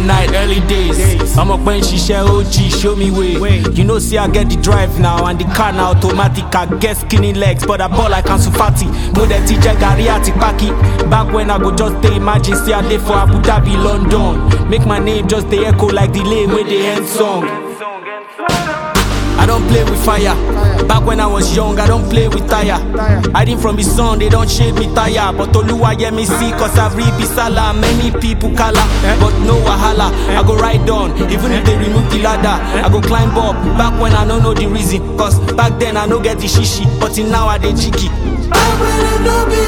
night, early days. I'm up when she share OG, show me way. You know, see I get the drive now and the car now automatic. I get skinny legs, but I ball like Ansu Fati. Know that teacher Gary Atipaki. Back when I go just stay, imagine see I day for Abu Dhabi, London. Make my name just the echo like the lane with the end song. I don't play with fire. Back when I was young, I don't play with tire. Hiding from the sun, they don't shade me tire. But Oluwa hear me see, cause I read Bisala. Many people kala, but no wahala. I go ride on, even if they remove the ladder. I go climb up, back when I don't know the reason. Cause back then I no get the shishi, but till now I dey jiggy. Back when I no be